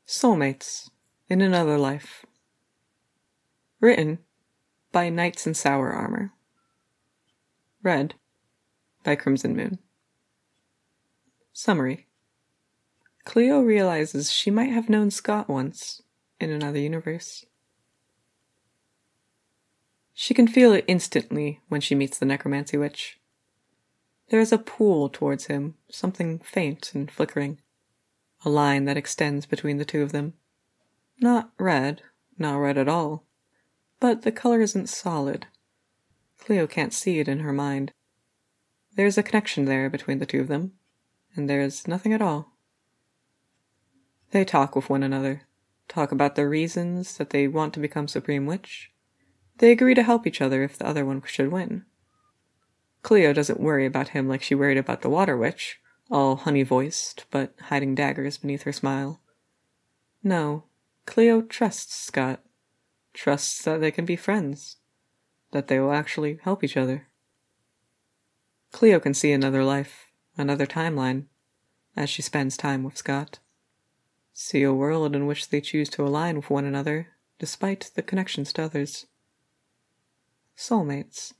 Soulmates in Another Life. Written by Knights in Sour Armor. Read by Crimson Moon. Summary. Cleo realizes she might have known Scott once, in another universe. She can feel it instantly when she meets the Necromancy Witch. There is a pull towards him, something faint and flickering. A line that extends between the two of them. Not red at all. But the color isn't solid. Cleo can't see it in her mind. There's a connection there between the two of them, and there's nothing at all. They talk with one another, talk about their reasons that they want to become Supreme Witch. They agree to help each other if the other one should win. Cleo doesn't worry about him like she worried about the Water Witch, all honey-voiced, but hiding daggers beneath her smile. No, Cleo trusts Scott. Trusts that they can be friends. That they will actually help each other. Cleo can see another life, another timeline, as she spends time with Scott. See a world in which they choose to align with one another, despite the connections to others. Soulmates.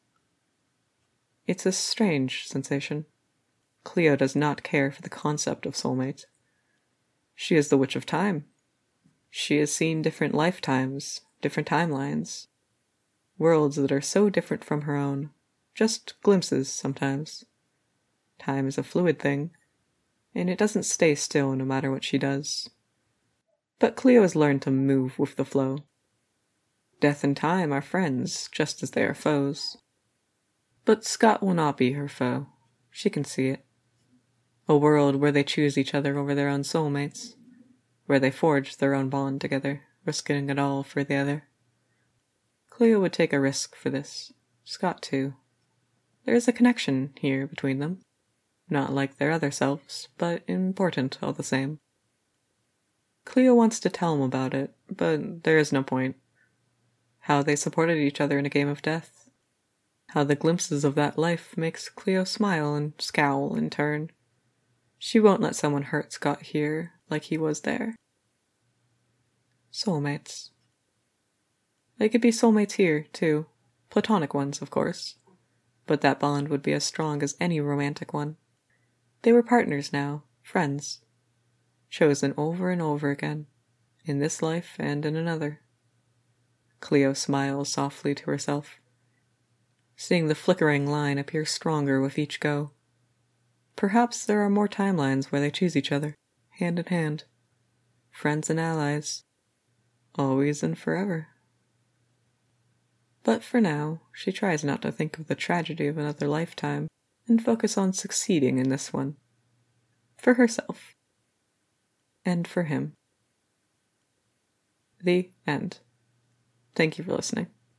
It's a strange sensation. Cleo does not care for the concept of soulmate. She is the Witch of Time. She has seen different lifetimes, different timelines. Worlds that are so different from her own. Just glimpses sometimes. Time is a fluid thing, and it doesn't stay still no matter what she does. But Cleo has learned to move with the flow. Death and time are friends, just as they are foes. But Scott will not be her foe. She can see it. A world where they choose each other over their own soulmates. Where they forge their own bond together, risking it all for the other. Cleo would take a risk for this. Scott too. There is a connection here between them. Not like their other selves, but important all the same. Cleo wants to tell him about it, but there is no point. How they supported each other in a game of death. How the glimpses of that life makes Cleo smile and scowl in turn. She won't let someone hurt Scott here like he was there. Soulmates. They could be soulmates here, too. Platonic ones, of course. But that bond would be as strong as any romantic one. They were partners now, friends. Chosen over and over again, in this life and in another. Cleo smiles softly to herself, seeing the flickering line appear stronger with each go. Perhaps there are more timelines where they choose each other, hand in hand. Friends and allies. Always and forever. But for now, she tries not to think of the tragedy of another lifetime and focus on succeeding in this one. For herself. And for him. The end. Thank you for listening.